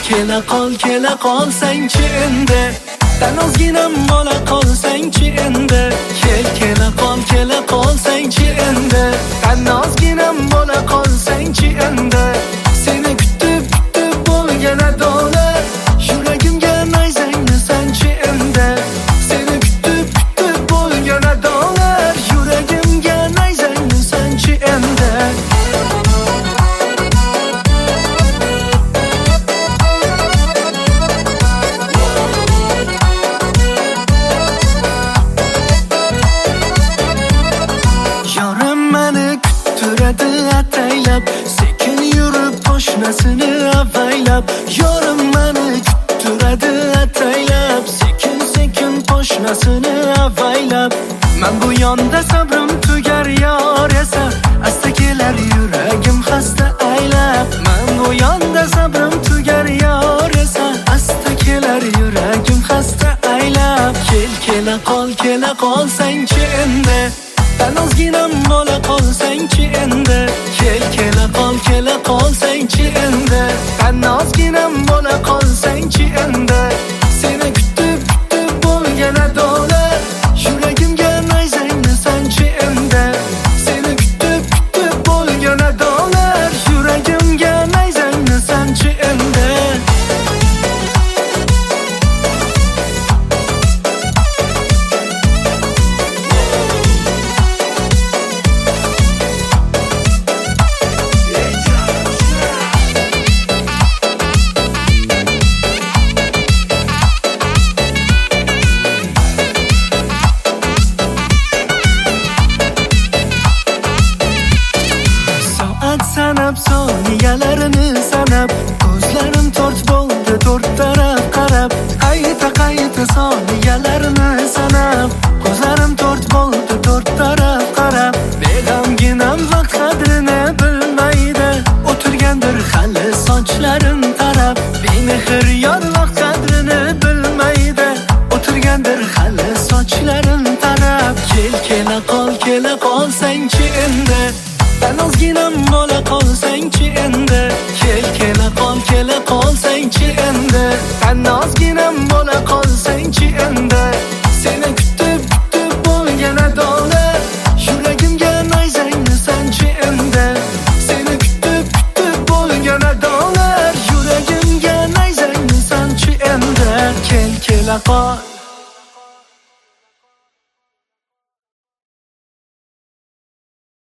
kela qolsang-chi endi, tan ozginam bola qolsang-chi endi. Kela qolsang-chi endi, tan ozginam bola qolsang-chi endi. Seni kutib bo'lgan adola, yuragimga nayzangni sanchi endi. Seni kutib bo'lgan adola, yuragimga nayzangni sanchi endi. Ataylab, sekin yurib qo'shnasini avaylab. Yorim meni kuttiradi ataylab, sekin qo'shnasini avaylab. Men bu yonda sabrim tugar yor esa, asta kelar yuragim xasta aylab. Men bu yonda sabrim tugar yor esa, asta kelar yuragim xasta aylab. Kela qolsang-chi endi, tan ozginam bola qolsang-chi endi. Kela qolsang-chi endi, tan ozginam bola qolsang-chi endi. Seni kutib bo'lgan adola, yuragimga nayzangni sanchi endi. Seni kutib bo'lgan adola, yuragimga nayzangni sanchi endi. Sanab soniyalarini sanab, ko'zlarim to'rt bo'ldi to'rt taraf qarab. Qayta soniyalarini sanab, ko'zlarim to'rt bo'ldi to'rt taraf qarab. Beg'amginam vaqt qadrini bilmaydi, o'tirgandir hali sochlarim tarab. Bemehr yor vaqt qadrini bilmaydi, o'tirgandir hali sochlarim tarab. Kela qolsang-chi endi, tan ozginam bola qolsang-chi endi. Kela qolsang-chi endi, tan ozginam bola qolsang-chi endi. Seni kutib bo'lgan adola, yuragimga nayzangni sanchi endi. Seni kutib bo'lgan adola, yuragimga nayzangni sanchi endi. Kela qol